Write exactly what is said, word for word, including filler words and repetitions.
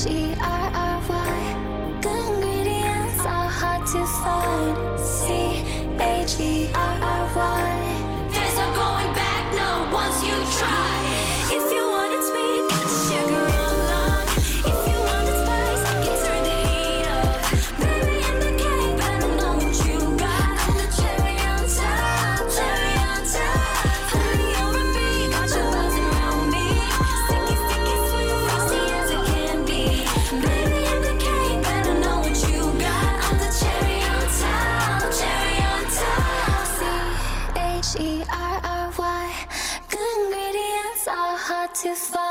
H E R R Y. Good ingredients are hard to find. C H E R R Y. There's no going back, no, once you try. If you want it sweet, put the sugar on. If you want it spice, you turn the heat up. Baby, in the cake, better know what you got. I'm the cherry on top, cherry on top. Honey, you're a bee, got you buzzing around me. Sticky, sticky, sweet, frosty as it can be. Baby, in the cake, better know what you got. I'm the cherry on top, cherry on top. C H E R R Y. Good ingredients are hard to find.